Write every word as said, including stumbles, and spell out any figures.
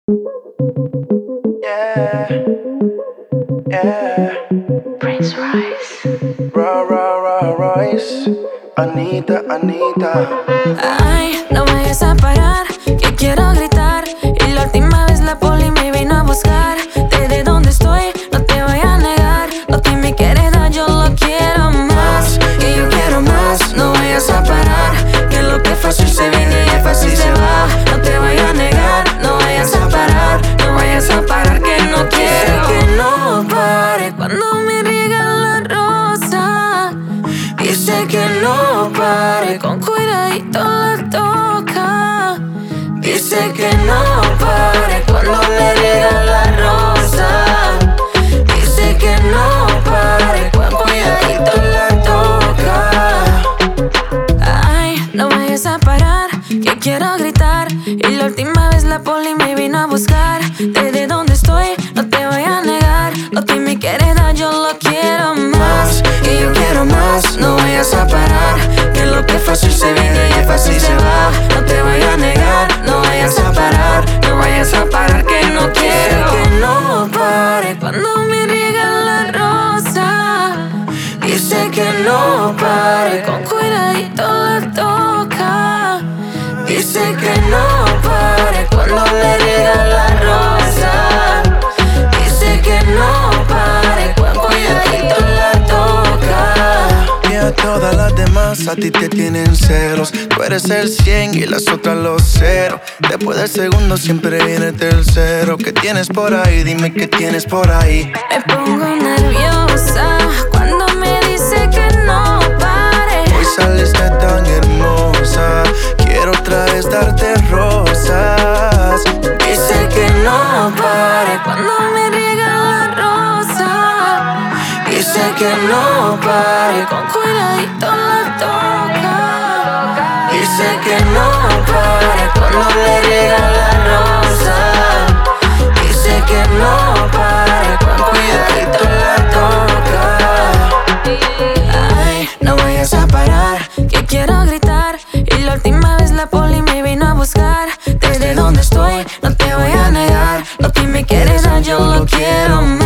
Yeah, yeah. Prince Royce. Ra, ra, ra, Royce. Anita, Anita. Ay, no vayas a parar, que quiero gritar. Y la última vez la poli me vino a buscar. Desde donde estoy, no te voy a negar. Lo que me quieres dar, yo lo quiero más. Que yo quiero más, no vayas a parar. Que lo que fácil se viene y es fácil se va. No te voy a negar, no vayas a parar. No vayas a parar, que no quiero. Que no pare cuando me riegan la rosa. Dice que no pare, con cuidadito la toca. Dice que no pare cuando le riega la rosa. Dice que no pare, con cuidadito la toca. Ay, no vayas a parar, que quiero gritar. Y la última vez la poli me vino a buscar. Desde donde estoy, no te voy a negar. Lo que me quieres dar, yo lo quiero más. Que yo quiero más, no vayas a parar. Que lo que fácil se viene y es fácil se va. No te voy a negar, no vayas a parar. No vayas a parar, que no quiero. Que no pare cuando me riega la rosa. Dice que no pare, con cuidadito la toca. Dice que no pare cuando le riega la rosa. Dice que no pare, con cuidadito la toca. Y a todas las demás a ti te tienen celos. Tú eres el cien y las otras los cero. Después del segundo siempre viene el tercero. ¿Qué tienes por ahí? Dime qué tienes por ahí. Me pongo nerviosa cuando me dice que no pare. Hoy saliste tan hermosa, quiero otra vez darte rosas. Dice que no pare cuando me riega la rosa. Dice que no pare, con cuidadito la toca. Dice que no pare cuando le riega la rosa. Dice que no pare, con cuidadito la toca. Ay, no vayas a parar, que quiero gritar. Y la última vez la poli me vino a buscar. Desde donde estoy, no te voy a negar. Lo que me quieres dar, yo lo quiero más.